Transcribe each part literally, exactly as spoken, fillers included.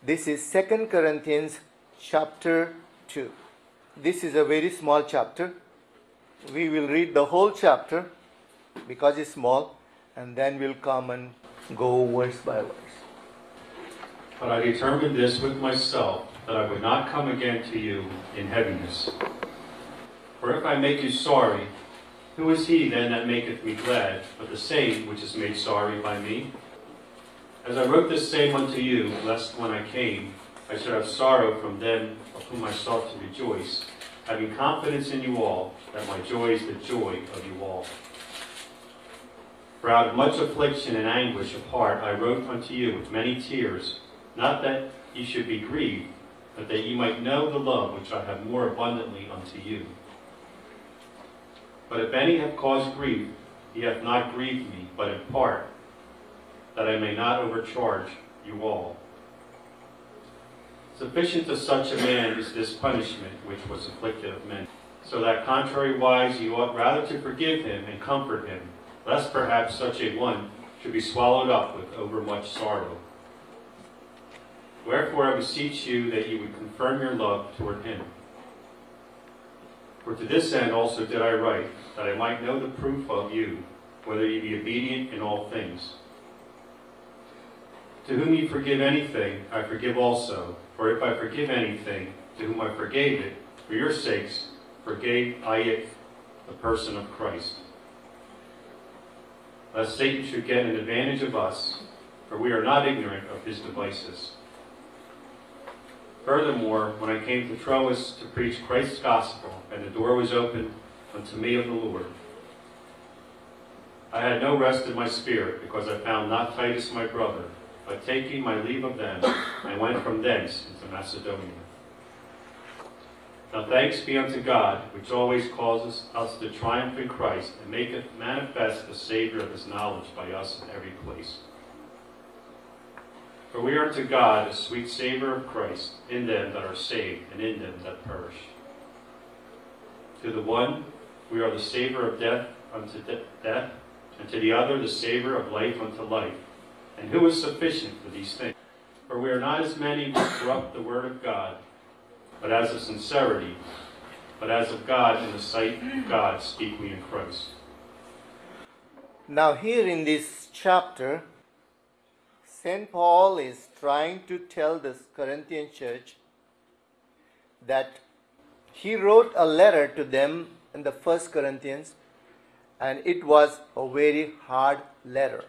This is Second Corinthians chapter two. This is a very small chapter. We will read the whole chapter because it's small, and then we'll come and go verse by verse. But I determined this with myself, that I would not come again to you in heaviness. For if I make you sorry, who is he then that maketh me glad, but the same which is made sorry by me? As I wrote this same unto you, lest when I came, I should have sorrow from them of whom I sought to rejoice, having confidence in you all, that my joy is the joy of you all. For out of much affliction and anguish of heart I wrote unto you with many tears, not that ye should be grieved, but that ye might know the love which I have more abundantly unto you. But if any have caused grief, he hath not grieved me, but in part, that I may not overcharge you all. Sufficient to such a man is this punishment which was inflicted of men, so that contrariwise ye ought rather to forgive him and comfort him, lest perhaps such a one should be swallowed up with overmuch sorrow. Wherefore I beseech you that ye would confirm your love toward him. For to this end also did I write, that I might know the proof of you, whether ye be obedient in all things. To whom ye forgive anything, I forgive also. For if I forgive anything, to whom I forgave it, for your sakes, forgave I it the person of Christ. Lest Satan should get an advantage of us, for we are not ignorant of his devices. Furthermore, when I came to Troas to preach Christ's gospel, and the door was opened unto me of the Lord, I had no rest in my spirit, because I found not Titus my brother, but taking my leave of them, I went from thence into Macedonia. Now thanks be unto God, which always causes us to triumph in Christ, and maketh manifest the Savior of his knowledge by us in every place. For we are to God a sweet savour of Christ in them that are saved, and in them that perish. To the one we are the savour of death unto de- death, and to the other the savour of life unto life. And who is sufficient for these things? For we are not as many who corrupt the word of God, but as of sincerity, but as of God in the sight of God speak we in Christ. Now here in this chapter, Saint Paul is trying to tell this Corinthian church that he wrote a letter to them in the First Corinthians, and it was a very hard letter.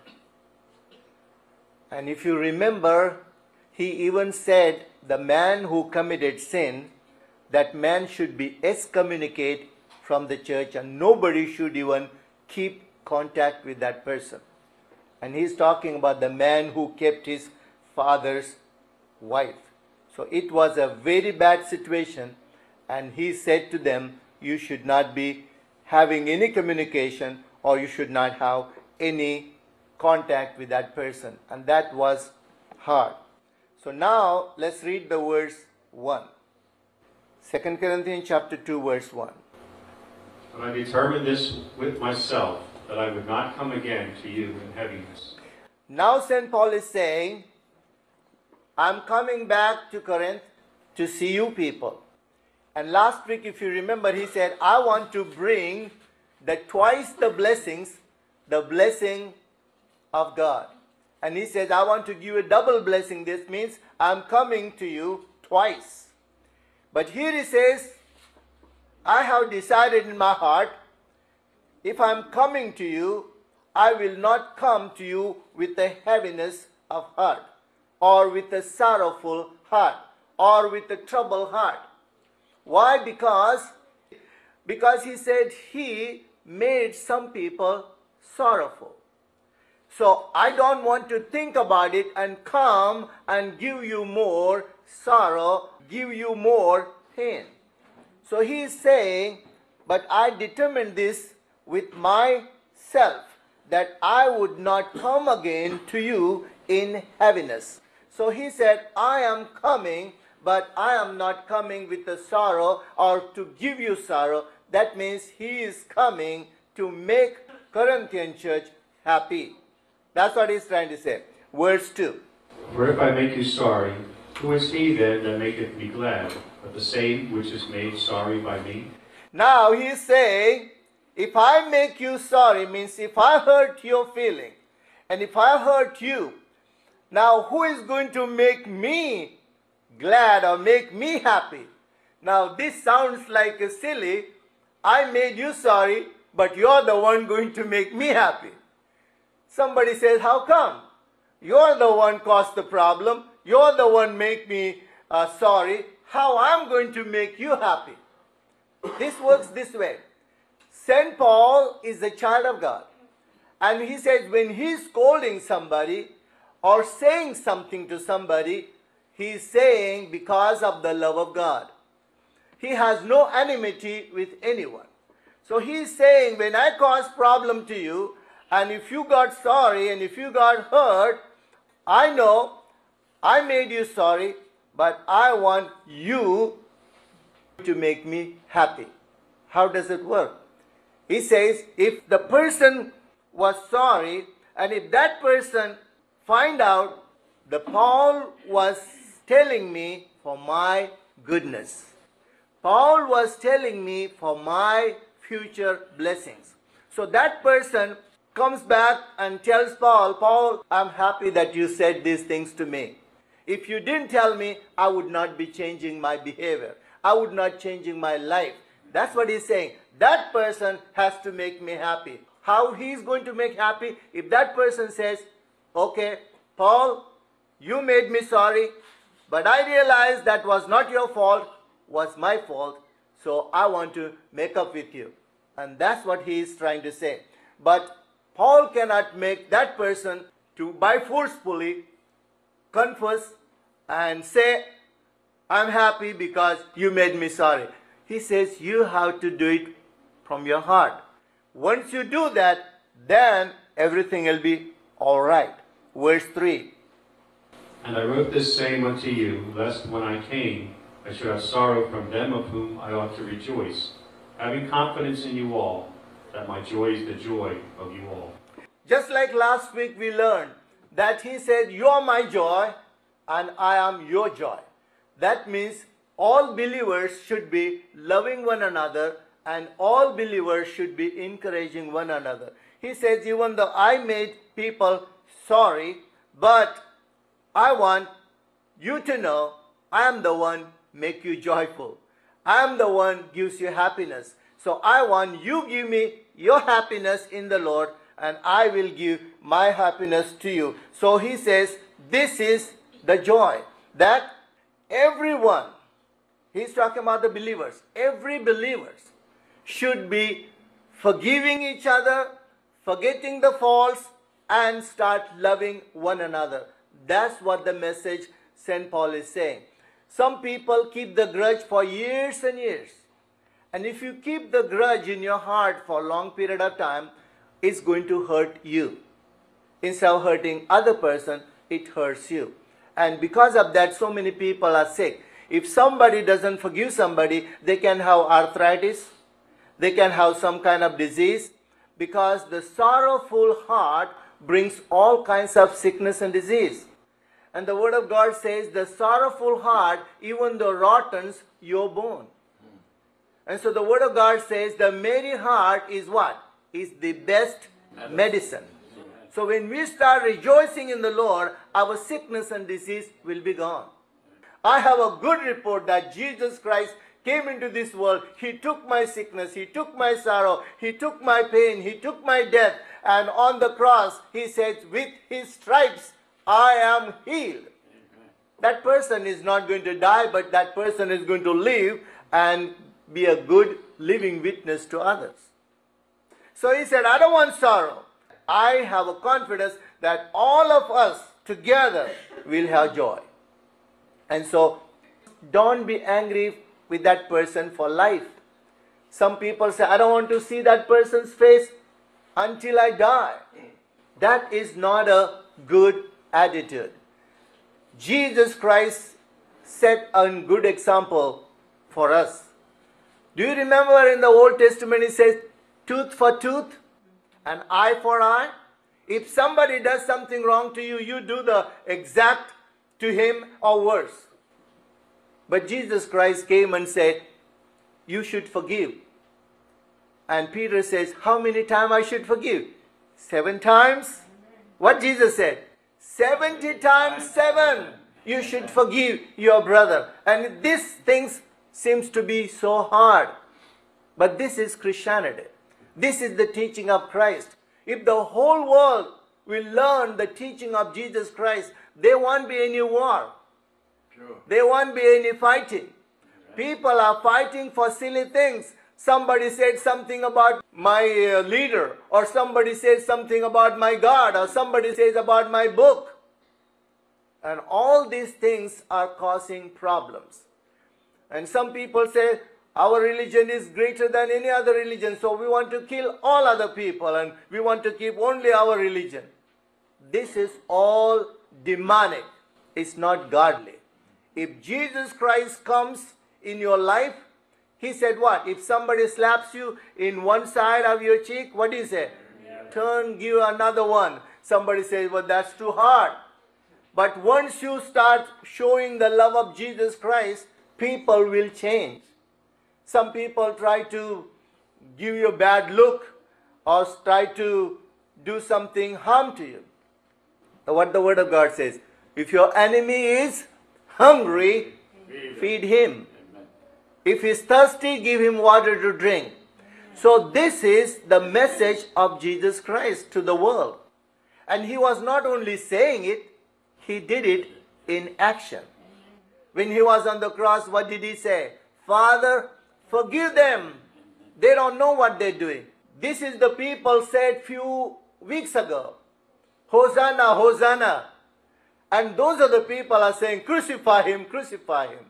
And if you remember, he even said the man who committed sin, that man should be excommunicated from the church, and nobody should even keep contact with that person. And he's talking about the man who kept his father's wife. So it was a very bad situation, and he said to them, you should not be having any communication, or you should not have any contact with that person. And that was hard. So now let's read the verse one. Second Corinthians chapter two, verse one. But I determined this with myself, that I would not come again to you in heaviness. Now Saint Paul is saying, I'm coming back to Corinth to see you people. And last week, if you remember, he said, I want to bring the twice the blessings, the blessing of God. And he says, I want to give you a double blessing. This means I'm coming to you twice. But here he says, I have decided in my heart, if I'm coming to you, I will not come to you with a heaviness of heart, or with a sorrowful heart, or with a troubled heart. Why? Because, because he said he made some people sorrowful. So I don't want to think about it and come and give you more sorrow, give you more pain. So he is saying, but I determined this with myself, that I would not come again to you in heaviness. So he said, I am coming, but I am not coming with a sorrow or to give you sorrow. That means he is coming to make Corinthian church happy. That's what he's trying to say. Verse two. For if I make you sorry, Who is he then that maketh me glad, but the same which is made sorry by me? Now he is saying, if I make you sorry, means if I hurt your feeling, and if I hurt you, now who is going to make me glad or make me happy? Now this sounds like a silly, I made you sorry, but you're the one going to make me happy. Somebody says, how come? You're the one caused the problem. You're the one make me uh, sorry. How I'm going to make you happy? This works this way. Saint Paul is a child of God. And he says when he's scolding somebody or saying something to somebody, he's saying because of the love of God. He has no enmity with anyone. So he's saying when I cause problem to you, and if you got sorry and if you got hurt, I know I made you sorry, but I want you to make me happy. How does it work? He says if the person was sorry and if that person find out that Paul was telling me for my goodness. Paul was telling me for my future blessings. So that person comes back and tells Paul, Paul, I'm happy that you said these things to me. If you didn't tell me, I would not be changing my behavior. I would not changing my life. That's what he's saying. That person has to make me happy. How he's going to make happy? If that person says, okay, Paul, you made me sorry, but I realized that was not your fault, was my fault, so I want to make up with you. And that's what he is trying to say. But Paul cannot make that person to by forcefully confess and say, I'm happy because you made me sorry. He says you have to do it from your heart. Once you do that, then everything will be all right. Verse three. And I wrote this same unto you, lest when I came, I should have sorrow from them of whom I ought to rejoice, having confidence in you all, that my joy is the joy of you all. Just like last week we learned that he said, you are my joy and I am your joy. That means all believers should be loving one another and all believers should be encouraging one another. He says, even though I made people sorry, but I want you to know I am the one make you joyful. I am the one gives you happiness. So I want you give me your happiness in the Lord and I will give my happiness to you. So he says, this is the joy that everyone, he's talking about the believers, every believers should be forgiving each other, forgetting the faults, and start loving one another. That's what the message Saint Paul is saying. Some people keep the grudge for years and years. And if you keep the grudge in your heart for a long period of time, it's going to hurt you. Instead of hurting other person, it hurts you. And because of that, so many people are sick. If somebody doesn't forgive somebody, they can have arthritis. They can have some kind of disease. Because the sorrowful heart brings all kinds of sickness and disease. And the word of God says, the sorrowful heart, even though rottens your bone. And so the word of God says, the merry heart is what? Is the best medicine. So when we start rejoicing in the Lord, our sickness and disease will be gone. I have a good report that Jesus Christ came into this world. He took my sickness. He took my sorrow. He took my pain. He took my death. And on the cross, he says, with his stripes, I am healed. That person is not going to die, but that person is going to live and be a good living witness to others. So he said, I don't want sorrow. I have a confidence that all of us together will have joy. And so don't be angry with that person for life. Some people say, I don't want to see that person's face until I die. That is not a good attitude. Jesus Christ set a good example for us. Do you remember in the Old Testament it says, tooth for tooth, and eye for eye? If somebody does something wrong to you, you do the exact to him or worse. But Jesus Christ came and said, you should forgive. And Peter says, how many times I should forgive? Seven times? What Jesus said? Seventy times seven. You should forgive your brother. And these things seems to be so hard. But this is Christianity. This is the teaching of Christ. If the whole world will learn the teaching of Jesus Christ, there won't be any war. Sure. There won't be any fighting. People are fighting for silly things. Somebody said something about my uh, leader, or somebody says something about my God, or somebody says about my book. And all these things are causing problems. And some people say, our religion is greater than any other religion, so we want to kill all other people and we want to keep only our religion. This is all demonic. It's not godly. If Jesus Christ comes in your life, he said what? If somebody slaps you in one side of your cheek, what do you say? Yeah. Turn, give another one. Somebody says, well, that's too hard. But once you start showing the love of Jesus Christ, people will change. Some people try to give you a bad look or try to do something harm to you. What the Word of God says, if your enemy is hungry, feed him. If he is thirsty, give him water to drink. So this is the message of Jesus Christ to the world. And he was not only saying it, he did it in action. When he was on the cross, what did he say? Father, forgive them. They don't know what they're doing. This is the people said few weeks ago. Hosanna, Hosanna. And those are the people are saying, crucify him, crucify him.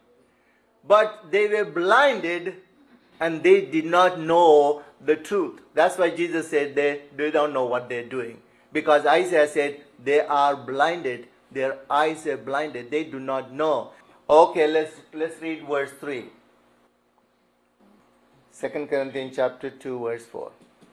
But they were blinded and they did not know the truth. That's why Jesus said they, they don't know what they're doing. Because Isaiah said they are blinded. Their eyes are blinded. They do not know. Okay, let's, let's read verse three. Second Corinthians chapter two, verse four.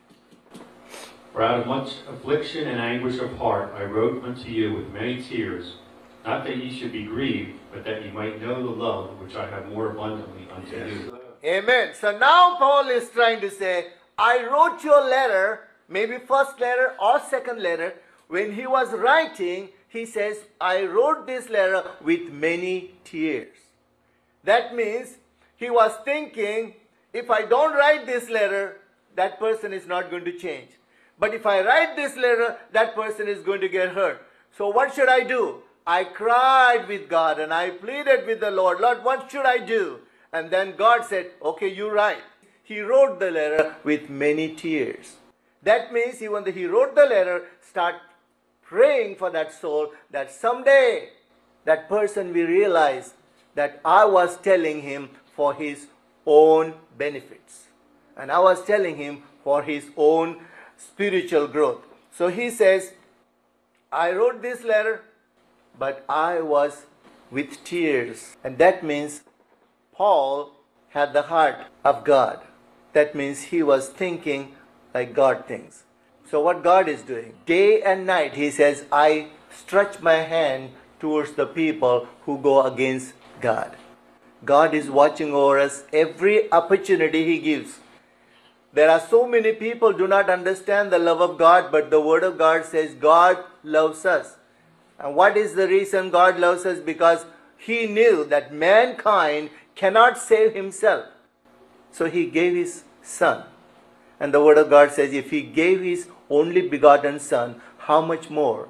For out of much affliction and anguish of heart I wrote unto you with many tears, not that ye should be grieved, but that ye might know the love which I have more abundantly unto Yes. you. Amen. So now Paul is trying to say, I wrote you a letter, maybe first letter or second letter. When he was writing, he says, I wrote this letter with many tears. That means he was thinking, if I don't write this letter, that person is not going to change. But if I write this letter, that person is going to get hurt. So what should I do? I cried with God and I pleaded with the Lord, Lord, what should I do? And then God said, okay, you write. He wrote the letter with many tears. That means even though he wrote the letter, start praying for that soul that someday that person will realize that I was telling him for his own benefits. And I was telling him for his own spiritual growth. So he says, I wrote this letter, but I was with tears. And that means Paul had the heart of God. That means he was thinking like God thinks. So what God is doing, day and night, he says, I stretch my hand towards the people who go against God. God is watching over us every opportunity he gives. There are so many people do not understand the love of God, but the Word of God says God loves us. And what is the reason God loves us? Because he knew that mankind cannot save himself. So he gave his Son. And the Word of God says if he gave his only begotten Son, how much more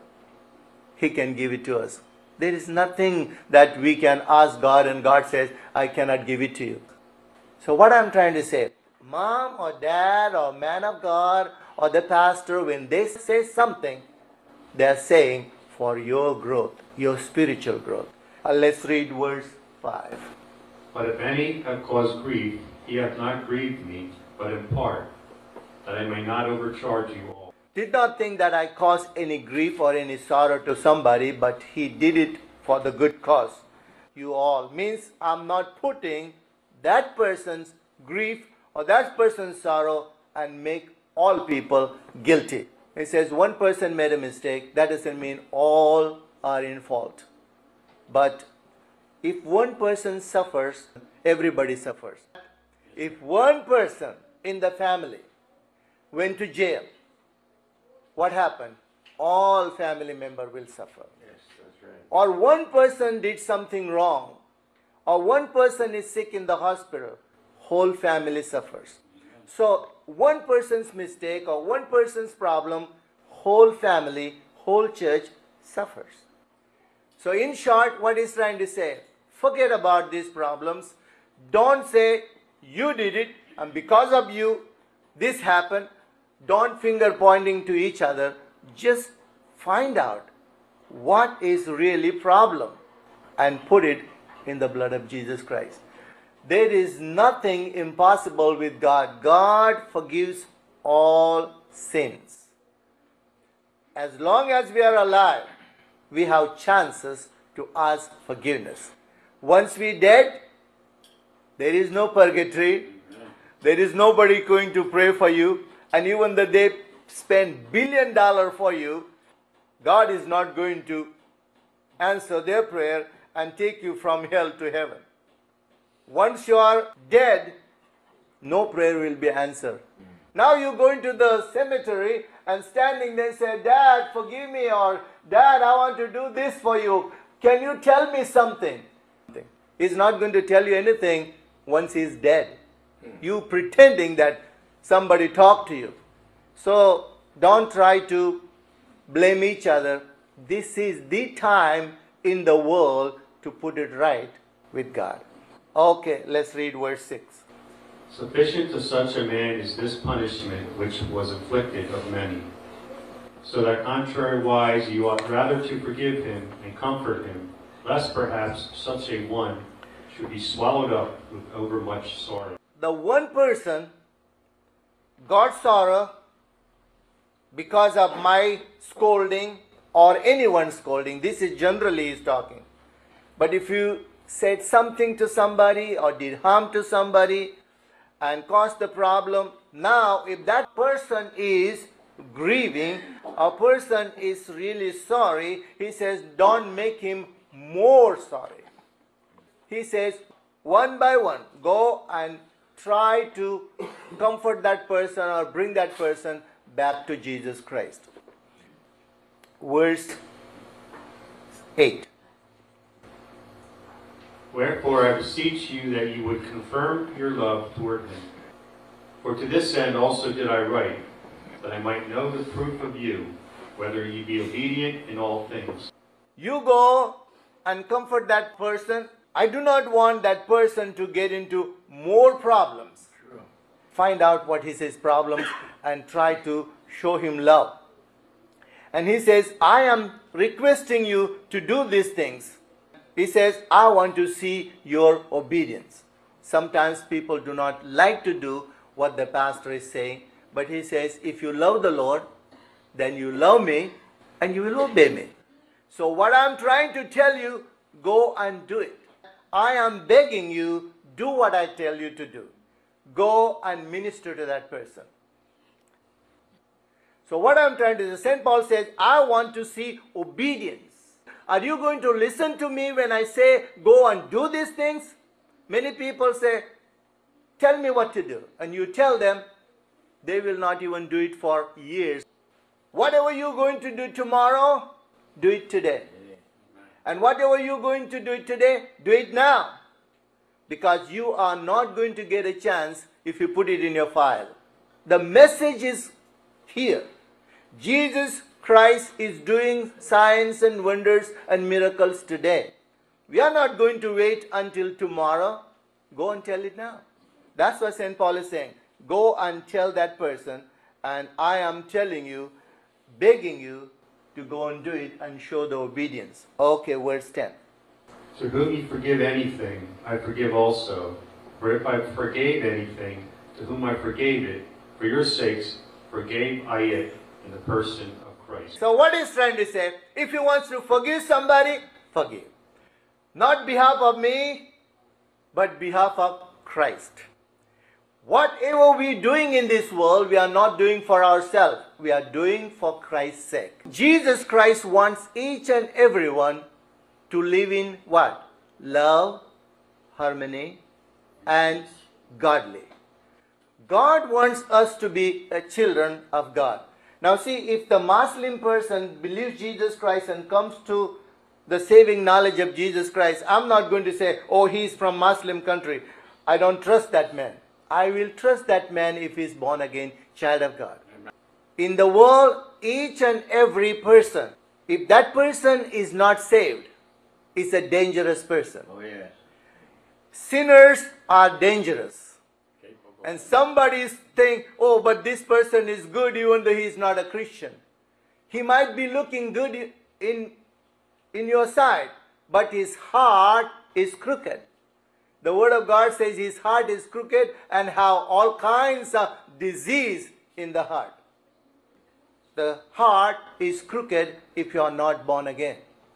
he can give it to us? There is nothing that we can ask God and God says, I cannot give it to you. So what I'm trying to say, mom or dad or man of God or the pastor, when they say something, they are saying for your growth, your spiritual growth. Uh, let's read verse five. But if any have caused grief, he hath not grieved me, but in part, that I may not overcharge you all. Did not think that I caused any grief or any sorrow to somebody, but he did it for the good cause. You all means I'm not putting that person's grief or that person's sorrow and make all people guilty. It says one person made a mistake. That doesn't mean all are in fault. But If one person suffers, everybody suffers. If one person in the family went to jail, what happened? All family members will suffer. Yes, that's right. Or one person did something wrong, or one person is sick in the hospital, whole family suffers. So one person's mistake or one person's problem, whole family, whole church suffers. So in short, what he's trying to say, forget about these problems. Don't say you did it and because of you this happened. Don't finger pointing to each other. Just find out what is really problem and put it in the blood of Jesus Christ. There is nothing impossible with God. God forgives all sins. As long as we are alive, we have chances to ask forgiveness. Once we dead, there is no purgatory. There is nobody going to pray for you. And even though they spend billion dollars for you, God is not going to answer their prayer and take you from hell to heaven. Once you are dead, no prayer will be answered. Now you go into the cemetery and standing there say, Dad, forgive me, or Dad, I want to do this for you. Can you tell me something? He's not going to tell you anything once he's dead. You pretending that somebody talked to you. So don't try to blame each other. This is the time in the world to put it right with God. Okay, let's read verse six. Sufficient to such a man is this punishment which was inflicted of many. So that contrariwise you ought rather to forgive him and comfort him, lest perhaps such a one should be swallowed up with overmuch sorrow. The one person got sorrow because of my scolding or anyone's scolding. This is generally he's talking. But if you said something to somebody or did harm to somebody and caused the problem, now if that person is grieving, a person is really sorry, he says don't make him more sorry. He says one by one, go and try to comfort that person or bring that person back to Jesus Christ. Verse eight. Wherefore I beseech you that you would confirm your love toward him. For to this end also did I write, that I might know the proof of you, whether ye be obedient in all things. You go and comfort that person. I do not want that person to get into more problems. True. Find out what is his problems and try to show him love. And he says, I am requesting you to do these things. He says, I want to see your obedience. Sometimes people do not like to do what the pastor is saying, but he says, if you love the Lord, then you love me and you will obey me. So what I'm trying to tell you, go and do it. I am begging you, do what I tell you to do. Go and minister to that person. So what I'm trying to say, Saint Paul says, I want to see obedience. Are you going to listen to me when I say, go and do these things? Many people say, tell me what to do. And you tell them, they will not even do it for years. Whatever you're going to do tomorrow, do it today. And whatever you're going to do today, do it now. Because you are not going to get a chance if you put it in your file. The message is here. Jesus Christ is doing signs and wonders and miracles today. We are not going to wait until tomorrow. Go and tell it now. That's what Saint Paul is saying. Go and tell that person, and I am telling you, begging you to go and do it and show the obedience. Okay, verse ten. To whom ye forgive anything, I forgive also. For if I forgave anything, to whom I forgave it, for your sakes forgave I it in the person of Christ. So what is trying to say? If he wants to forgive somebody, forgive. Not behalf of me, but behalf of Christ. Whatever we are doing in this world, we are not doing for ourselves. We are doing for Christ's sake. Jesus Christ wants each and everyone to live in what? love, harmony, and godly. God wants us to be uh, children of God. Now see, if the Muslim person believes Jesus Christ and comes to the saving knowledge of Jesus Christ, I'm not going to say, oh, he's from Muslim country. I don't trust that man. I will trust that man if he's born again, child of God. In the world, each and every person, if that person is not saved, is a dangerous person. Oh, yes. Sinners are dangerous. And somebody think, oh, but this person is good even though he is not a Christian. He might be looking good in, in your sight, but his heart is crooked. The Word of God says his heart is crooked and have all kinds of disease in the heart. The heart is crooked if you are not born again.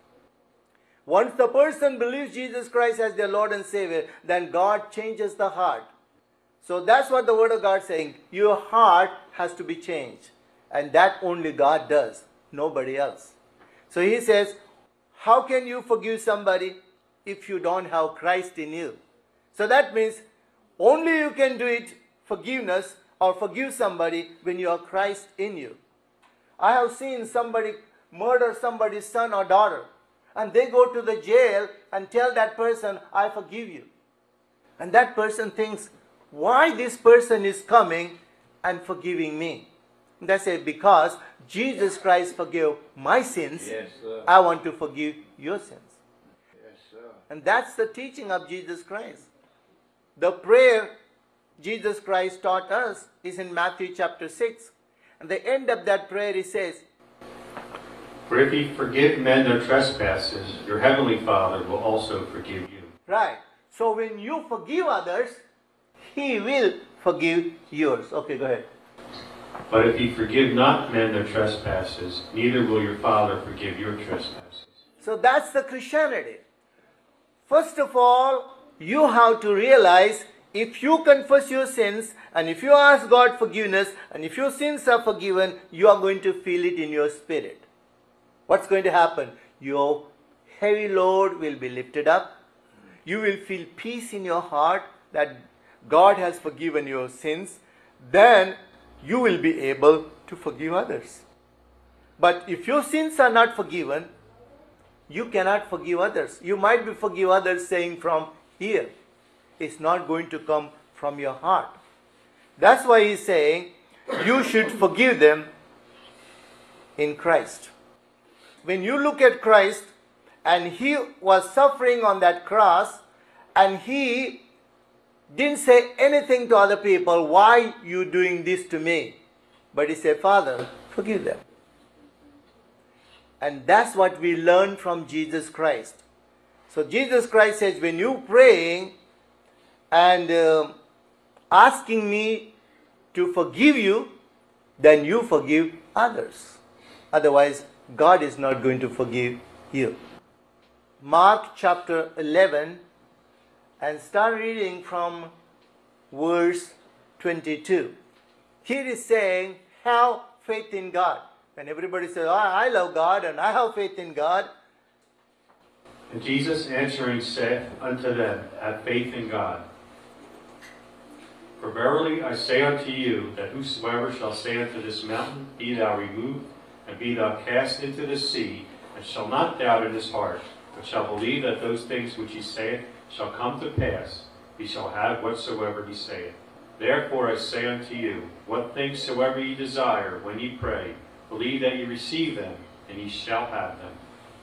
Once the person believes Jesus Christ as their Lord and Savior, then God changes the heart. So that's what the Word of God is saying. Your heart has to be changed. And that only God does, nobody else. So he says, how can you forgive somebody if you don't have Christ in you? So that means only you can do it, forgiveness, or forgive somebody when you have Christ in you. I have seen somebody murder somebody's son or daughter, and they go to the jail and tell that person, I forgive you. And that person thinks, why this person is coming and forgiving me? And they say, because Jesus Christ forgave my sins, Yes, sir. I want to forgive your sins. Yes, sir. And that's the teaching of Jesus Christ. The prayer Jesus Christ taught us is in Matthew chapter six. And the end of that prayer he says, For if ye forgive men their trespasses, your heavenly Father will also forgive you. right. So when you forgive others, he will forgive yours. Okay, go ahead. But if ye forgive not men their trespasses, neither will your Father forgive your trespasses. So that's the Christianity. First of all, you have to realize if you confess your sins and if you ask God forgiveness and if your sins are forgiven, you are going to feel it in your spirit. What's going to happen? Your heavy load will be lifted up. You will feel peace in your heart that God has forgiven your sins. Then you will be able to forgive others. But if your sins are not forgiven, you cannot forgive others. You might be forgive others saying from here. It's not going to come from your heart. That's why he's saying you should forgive them in Christ. When you look at Christ and he was suffering on that cross and he didn't say anything to other people, why you doing this to me? But he said, Father, forgive them. And that's what we learn from Jesus Christ. So Jesus Christ says, when you praying and uh, asking me to forgive you, then you forgive others. Otherwise, God is not going to forgive you. Mark chapter eleven, and start reading from verse twenty-two. Here is saying, have faith in God. And everybody says, oh, I love God and I have faith in God. And Jesus answering saith unto them, Have faith in God. For verily I say unto you, that whosoever shall say unto this mountain, Be thou removed, and be thou cast into the sea, and shall not doubt in his heart, but shall believe that those things which he saith shall come to pass, he shall have whatsoever he saith. Therefore I say unto you, what things soever ye desire, when ye pray, believe that ye receive them, and ye shall have them.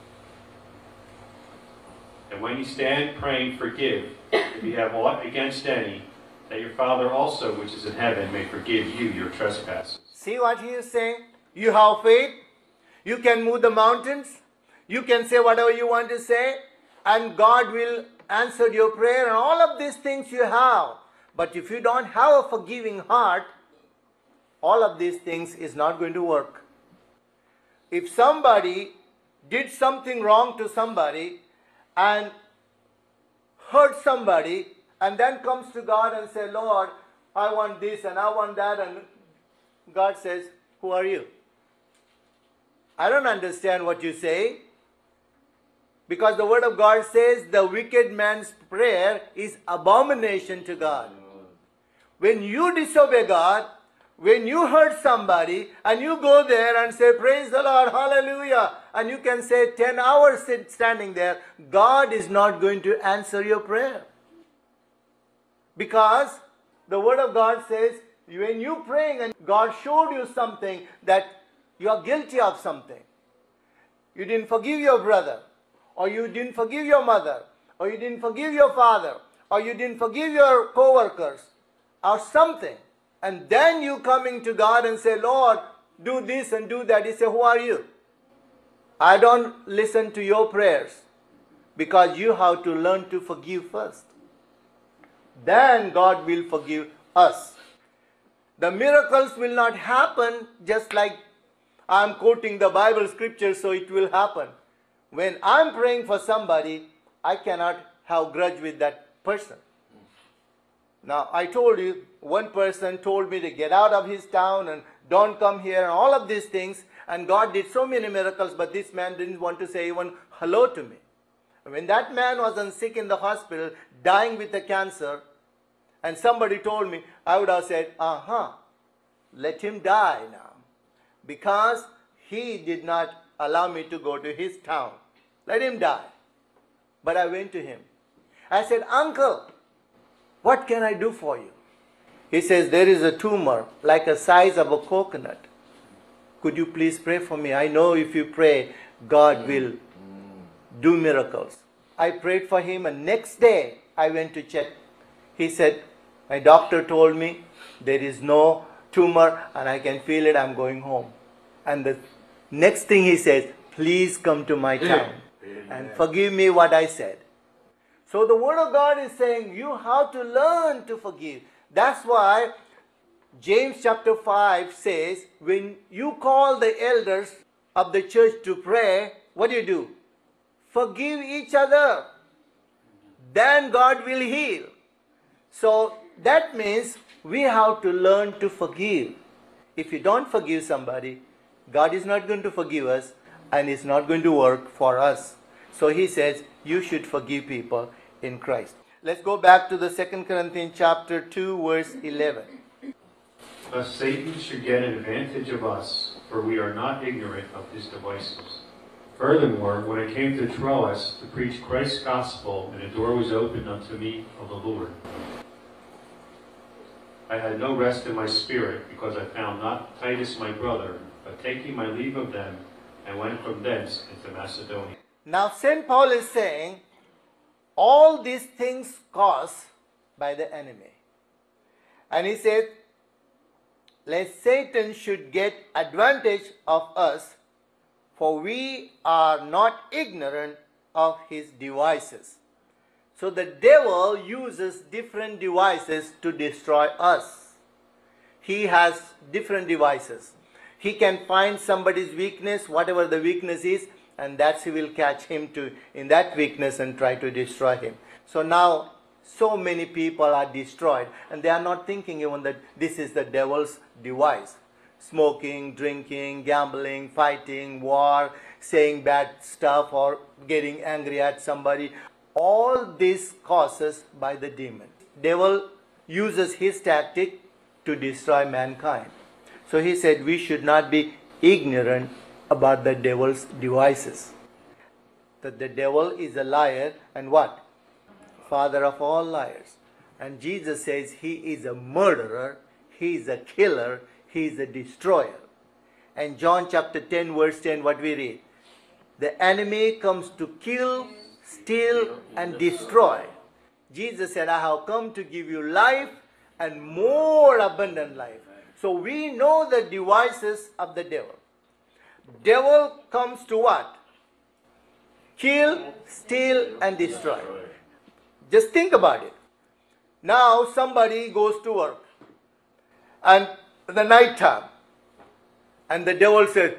And when ye stand praying, forgive, if ye have aught against any, that your Father also which is in heaven may forgive you your trespasses. See what he is saying? You have faith. You can move the mountains. You can say whatever you want to say. And God will answer your prayer. And all of these things you have. But if you don't have a forgiving heart, all of these things is not going to work. If somebody did something wrong to somebody and hurt somebody, and then comes to God and says, Lord, I want this and I want that. And God says, who are you? I don't understand what you say. Because the word of God says the wicked man's prayer is abomination to God. When you disobey God, when you hurt somebody and you go there and say, praise the Lord, hallelujah, and you can say ten hours sit standing there, God is not going to answer your prayer. Because the word of God says, when you praying and God showed you something that you are guilty of something, you didn't forgive your brother, or you didn't forgive your mother, or you didn't forgive your father, or you didn't forgive your co-workers, or something, and then you coming to God and say, Lord, do this and do that. He say, who are you? I don't listen to your prayers, because you have to learn to forgive first. Then God will forgive us. The miracles will not happen just like I'm quoting the Bible scripture, so it will happen. When I'm praying for somebody, I cannot have grudge with that person. Now, I told you, one person told me to get out of his town and don't come here and all of these things. And God did so many miracles, but this man didn't want to say even hello to me. When that man was sick in the hospital, dying with a cancer, and somebody told me, I would have said, uh-huh, let him die now. Because he did not allow me to go to his town. Let him die. But I went to him. I said, Uncle, what can I do for you? He says, there is a tumor like the size of a coconut. Could you please pray for me? I know if you pray, God will do miracles. I prayed for him, and next day I went to check. He said, my doctor told me there is no tumor and I can feel it, I'm going home. And the next thing he says, please come to my town and forgive me what I said. So the word of God is saying you have to learn to forgive. That's why James chapter five says, when you call the elders of the church to pray, what do you do? Forgive each other. Then God will heal. So that means we have to learn to forgive. If you don't forgive somebody, God is not going to forgive us and it's not going to work for us. So he says you should forgive people in Christ. Let's go back to the Second Corinthians chapter two, verse eleven. Thus Satan should get an advantage of us, for we are not ignorant of his devices. Furthermore, when I came to Troas to preach Christ's gospel, and a door was opened unto me of the Lord, I had no rest in my spirit, because I found not Titus my brother, but taking my leave of them, I went from thence into Macedonia. Now Saint Paul is saying, all these things caused by the enemy. And he said, lest Satan should get advantage of us, for we are not ignorant of his devices. So the devil uses different devices to destroy us. He has different devices. He can find somebody's weakness, whatever the weakness is, and that's he will catch him to in that weakness and try to destroy him. So now so many people are destroyed, and they are not thinking even that this is the devil's device. Smoking, drinking, gambling, fighting, war, saying bad stuff, or getting angry at somebody. All this causes by the demon. Devil uses his tactic to destroy mankind. So he said we should not be ignorant about the devil's devices. That the devil is a liar and what? Father of all liars. And Jesus says he is a murderer, he is a killer, he is a destroyer. And John chapter ten verse ten, what we read? The enemy comes to kill, steal and destroy. Jesus said, I have come to give you life and more abundant life. So we know the devices of the devil. Devil comes to what? Kill, steal and destroy. Just think about it. Now somebody goes to work and the night time, and the devil said,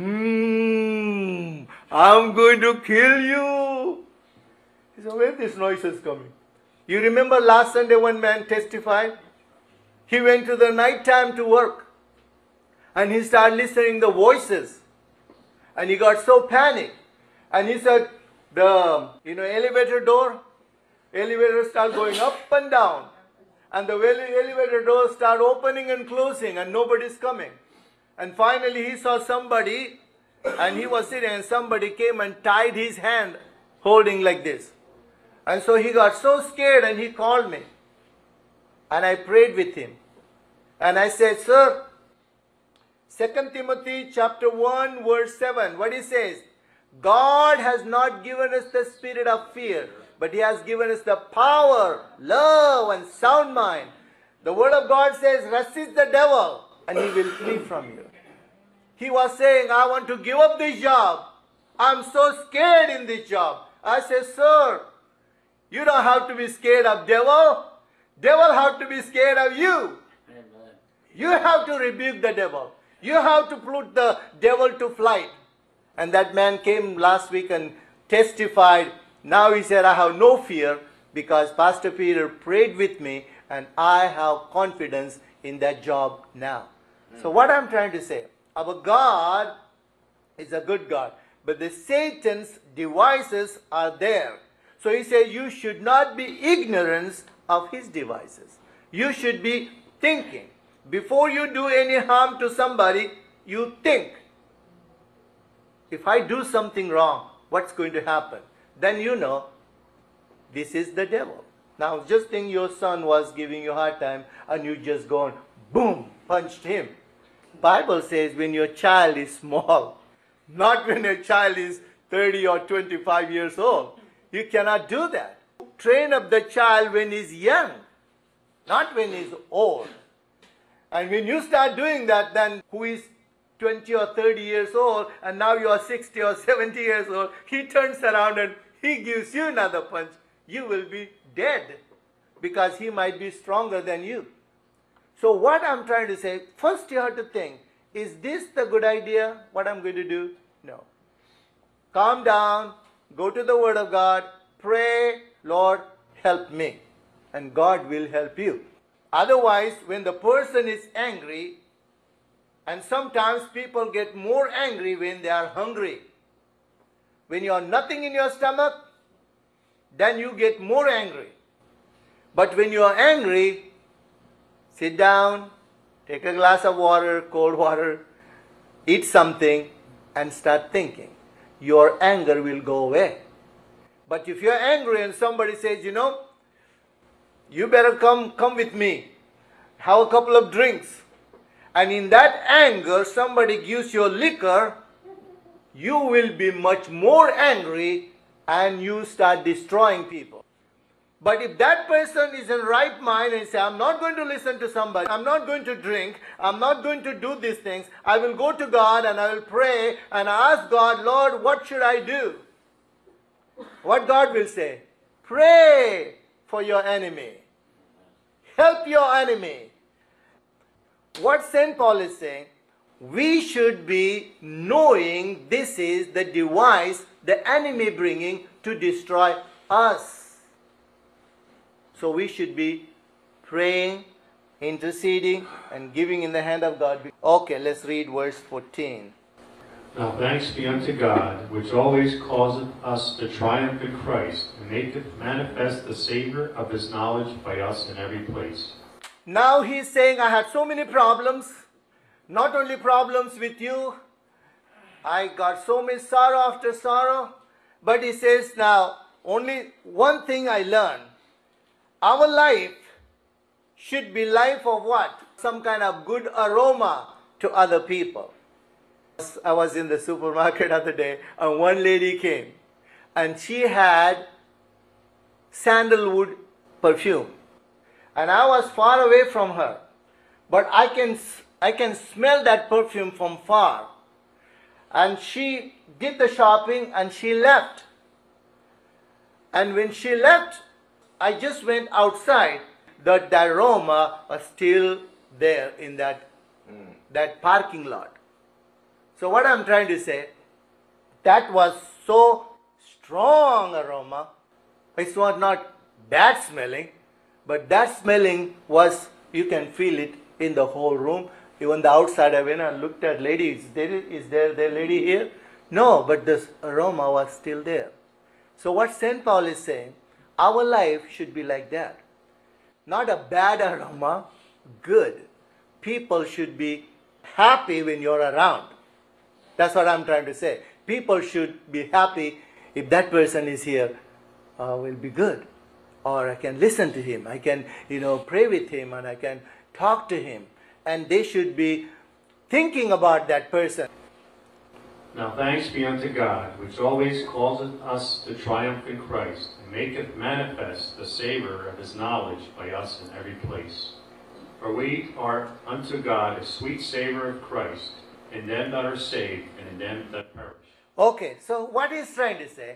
hmm, I'm going to kill you. He said, where this noise is coming? You remember last Sunday one man testified? He went to the night time to work and he started listening to the voices and he got so panicked and he said, the, you know, elevator door. Elevators start going up and down. And the elevator doors start opening and closing and nobody's coming. And finally he saw somebody and he was sitting and somebody came and tied his hand holding like this. And so he got so scared and he called me. And I prayed with him. And I said, sir, Second Timothy chapter one verse seven, what he says? God has not given us the spirit of fear, but he has given us the power, love and sound mind. The word of God says, resist the devil and he will flee from you. He was saying, I want to give up this job. I'm so scared in this job. I said, sir, you don't have to be scared of devil. Devil have to be scared of you. Amen. You have to rebuke the devil. You have to put the devil to flight. And that man came last week and testified. Now he said, I have no fear because Pastor Peter prayed with me and I have confidence in that job now. Mm. So what I'm trying to say, our God is a good God, but the Satan's devices are there. So he said, you should not be ignorant of his devices. You should be thinking. Before you do any harm to somebody, you think. If I do something wrong, what's going to happen? Then you know, this is the devil. Now just think your son was giving you a hard time and you just go and boom, punched him. Bible says when your child is small, not when your child is thirty or twenty-five years old. You cannot do that. Train up the child when he's young, not when he's old. And when you start doing that, then who is twenty or thirty years old and now you are sixty or seventy years old, he turns around and he gives you another punch, you will be dead because he might be stronger than you. So what I'm trying to say, first you have to think, is this the good idea, what I'm going to do? No. Calm down, go to the Word of God, pray, Lord, help me. And God will help you. Otherwise, when the person is angry, and sometimes people get more angry when they are hungry. When you have nothing in your stomach, then you get more angry. But when you are angry, sit down, take a glass of water, cold water, eat something, and start thinking. Your anger will go away. But if you are angry and somebody says, you know, you better come, come with me, have a couple of drinks, and in that anger somebody gives you liquor, you will be much more angry and you start destroying people. But if that person is in right mind and say, I'm not going to listen to somebody, I'm not going to drink, I'm not going to do these things, I will go to God and I will pray and ask God, Lord, what should I do? What God will say? Pray for your enemy. Help your enemy. What Saint Paul is saying, we should be knowing this is the device the enemy bringing to destroy us. So we should be praying, interceding, and giving in the hand of God. Okay, let's read verse fourteen. Now thanks be unto God, which always causeth us to triumph in Christ, and maketh manifest the savour of his knowledge by us in every place. Now he is saying, I had so many problems, not only problems with you, I got so much sorrow after sorrow, but he says now, only one thing I learned. Our life should be life of what? Some kind of good aroma to other people. I was in the supermarket the other day and one lady came and she had sandalwood perfume. And I was far away from her. But I can, I can smell that perfume from far. And she did the shopping and she left. And when she left, I just went outside. The, the aroma was still there in that, mm. that parking lot. So what I'm trying to say, that was so strong aroma. It was not bad smelling, but that smelling was, you can feel it in the whole room. Even the outside, I went and looked at lady, is there, is there the lady here? No, but this aroma was still there. So what Saint Paul is saying, our life should be like that. Not a bad aroma, good. People should be happy when you're around. That's what I'm trying to say. People should be happy if that person is here, uh, will be good. Or I can listen to him, I can, you know, pray with him, and I can talk to him. And they should be thinking about that person. Now thanks be unto God, which always causeth us to triumph in Christ, and maketh manifest the savour of his knowledge by us in every place. For we are unto God a sweet savour of Christ, in them that are saved, and in them that perish. Okay, so what he's trying to say,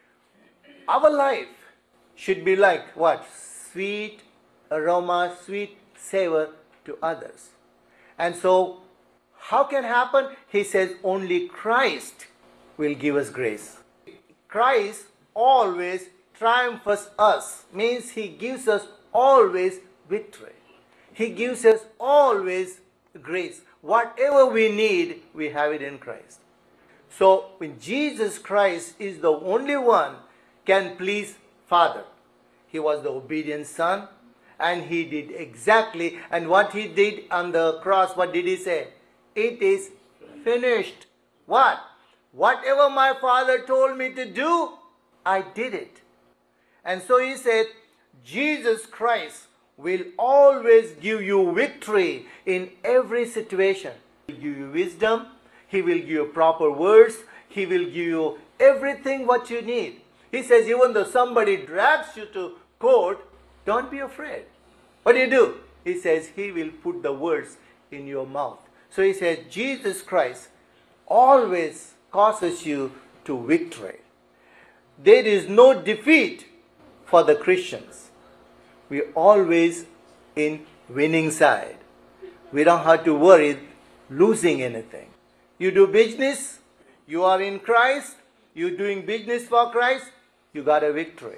our life should be like what? Sweet aroma, sweet savor to others. And so, how can happen? He says only Christ will give us grace. Christ always triumphs us, means he gives us always victory. He gives us always grace. Whatever we need, we have it in Christ. So, when Jesus Christ is the only one can please Father. He was the obedient Son, and he did exactly, and what he did on the cross, what did he say? It is finished. What? Whatever my Father told me to do, I did it. And so he said, Jesus Christ will always give you victory in every situation. He will give you wisdom, he will give you proper words, he will give you everything what you need. He says, even though somebody drags you to court, don't be afraid. What do you do? He says, he will put the words in your mouth. So he says, Jesus Christ always causes you to victory. There is no defeat for the Christians. We are always in winning side. We don't have to worry losing anything. You do business, you are in Christ, you're doing business for Christ, you got a victory.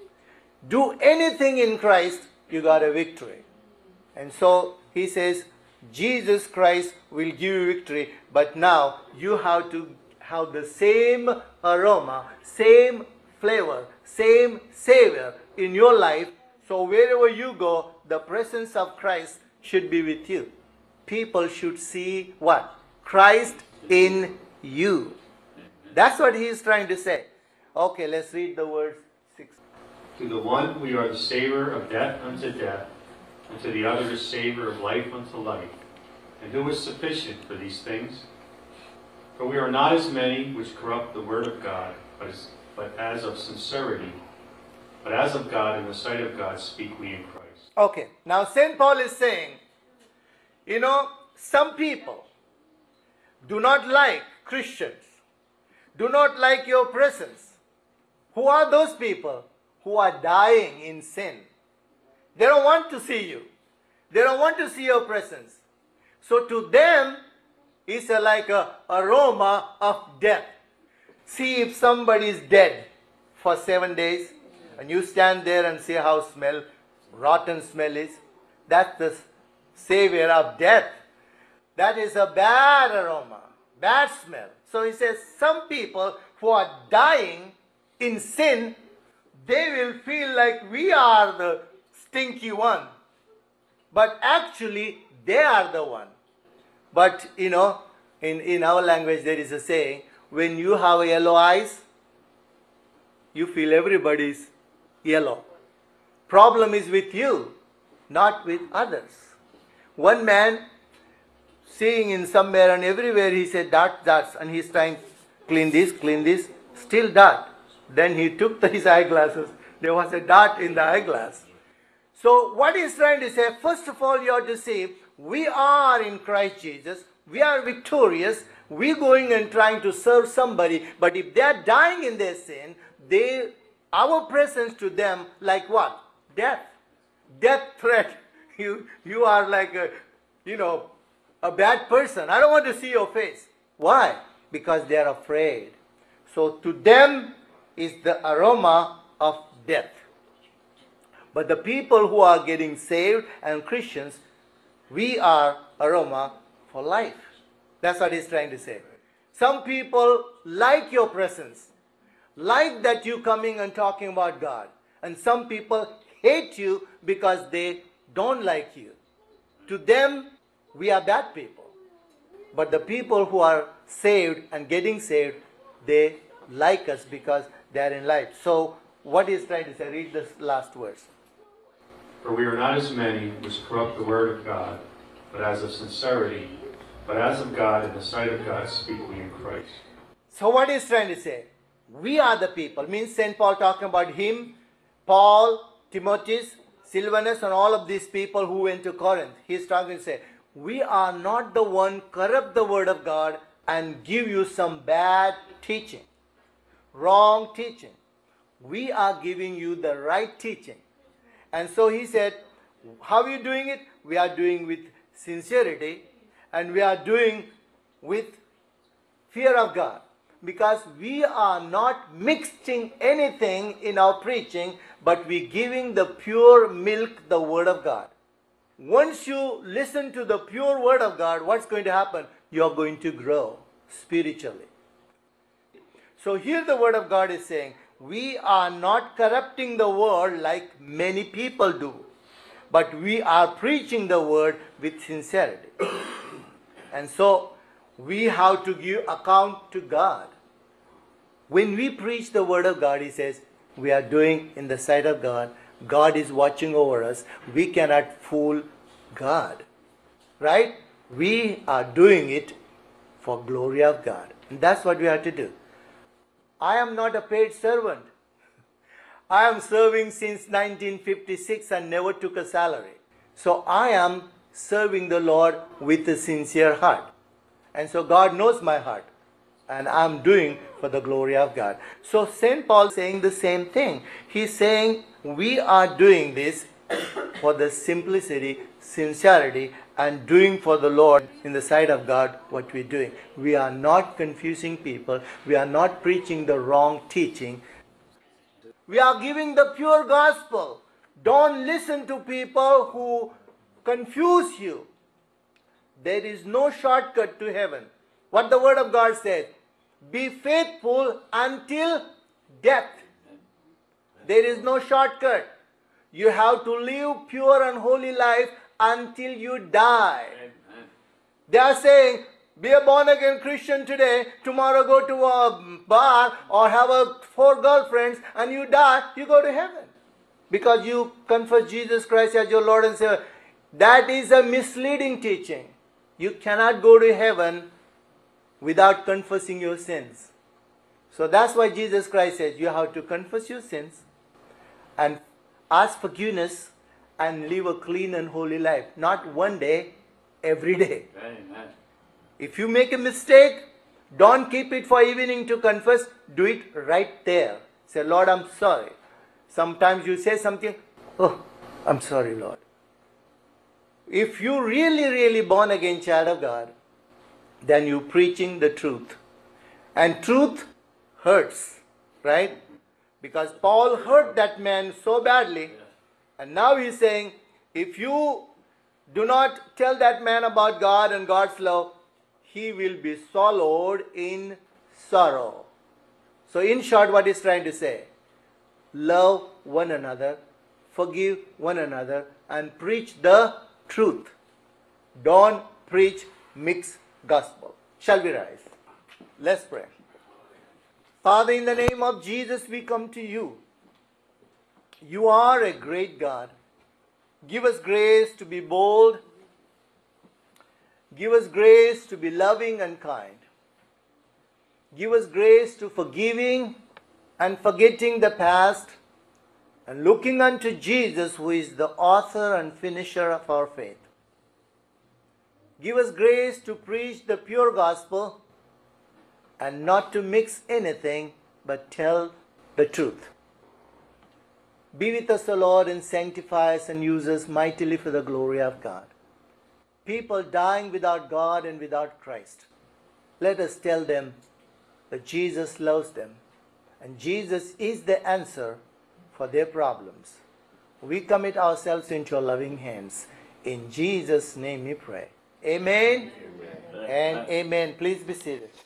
Do anything in Christ, you got a victory. And so he says, Jesus Christ will give you victory, but now you have to have the same aroma, same flavor, same savor in your life. So wherever you go, the presence of Christ should be with you. People should see what? Christ in you. That's what he is trying to say. Okay, let's read the verse six. To the one we are the savour of death unto death, and to the other the savour of life unto life. And who is sufficient for these things? For we are not as many which corrupt the word of God, but as, but as of sincerity, but as of God, in the sight of God, speak we in Christ. Okay, now Saint Paul is saying, you know, some people do not like Christians, do not like your presence. Who are those people? Who are dying in sin. They don't want to see you. They don't want to see your presence. So to them, it's a, like a aroma of death. See if somebody is dead for seven days, and you stand there and see how smell, rotten smell is. That's the savior of death. That is a bad aroma, bad smell. So he says, some people who are dying in sin, they will feel like we are the stinky one. But actually, they are the one. But, you know, in, in our language there is a saying, when you have yellow eyes, you feel everybody's yellow. Problem is with you, not with others. One man, seeing in somewhere and everywhere, he said, dot, dots, and he's trying, clean this, clean this, still dot. Then he took his eyeglasses. There was a dot in the eyeglass. So what he's trying to say, first of all, you have to see, we are in Christ Jesus. We are victorious. We're going and trying to serve somebody. But if they are dying in their sin, they, our presence to them, like what? Death. Death threat. You, you are like a, you know, a bad person. I don't want to see your face. Why? Because they are afraid. So to them is the aroma of death. But the people who are getting saved and Christians, we are aroma for life. That's what he's trying to say. Some people like your presence, like that you coming and talking about God. And some people hate you because they don't like you. To them, we are bad people. But the people who are saved and getting saved, they like us because they are in light. So, what is trying to say? Read this last verse. For we are not as many which corrupt the word of God, but as of sincerity, but as of God, in the sight of God, speak we in Christ. So what is trying to say? We are the people. Means Saint Paul talking about him, Paul, Timotheus, Silvanus, and all of these people who went to Corinth. He's trying to say, we are not the one corrupt the word of God and give you some bad teaching, wrong teaching. We are giving you the right teaching. And so he said, how are you doing it? We are doing with sincerity, and we are doing with fear of God. Because we are not mixing anything in our preaching, but we giving the pure milk, the word of God. Once you listen to the pure word of God, what's going to happen? You are going to grow spiritually. So here the word of God is saying, we are not corrupting the word like many people do, but we are preaching the word with sincerity. And so we have to give account to God. When we preach the word of God, he says, we are doing in the sight of God. God is watching over us. We cannot fool God. Right? We are doing it for glory of God. And that's what we have to do. I am not a paid servant. I am serving since nineteen fifty-six and never took a salary. So I am serving the Lord with a sincere heart. And so God knows my heart. And I am doing for the glory of God. So Saint Paul is saying the same thing. He's saying we are doing this for the simplicity, sincerity, and doing for the Lord in the sight of God what we're doing. We are not confusing people. We are not preaching the wrong teaching. We are giving the pure gospel. Don't listen to people who confuse you. There is no shortcut to heaven. What the word of God says, be faithful until death. There is no shortcut. You have to live pure and holy life until you die. Amen. They are saying, be a born again Christian today, tomorrow go to a bar or have a four girlfriends and you die, you go to heaven. Because you confess Jesus Christ as your Lord and Savior. That is a misleading teaching. You cannot go to heaven without confessing your sins. So that's why Jesus Christ says you have to confess your sins and ask forgiveness and live a clean and holy life. Not one day, every day. Amen. If you make a mistake, don't keep it for evening to confess. Do it right there. Say, Lord, I'm sorry. Sometimes you say something, oh, I'm sorry, Lord. If you really, really born again child of God, then you're preaching the truth. And truth hurts, right? Because Paul hurt that man so badly. And now he's saying, if you do not tell that man about God and God's love, he will be swallowed in sorrow. So in short, what he's trying to say, love one another, forgive one another, and preach the truth. Don't preach mixed gospel. Shall we rise? Let's pray. Father, in the name of Jesus, we come to you. You are a great God. Give us grace to be bold. Give us grace to be loving and kind. Give us grace to forgiving and forgetting the past and looking unto Jesus, who is the author and finisher of our faith. Give us grace to preach the pure gospel and not to mix anything but tell the truth. Be with us, O Lord, and sanctify us and use us mightily for the glory of God. People dying without God and without Christ. Let us tell them that Jesus loves them and Jesus is the answer for their problems. We commit ourselves into your loving hands. In Jesus' name we pray. Amen, amen. And amen. Please be seated.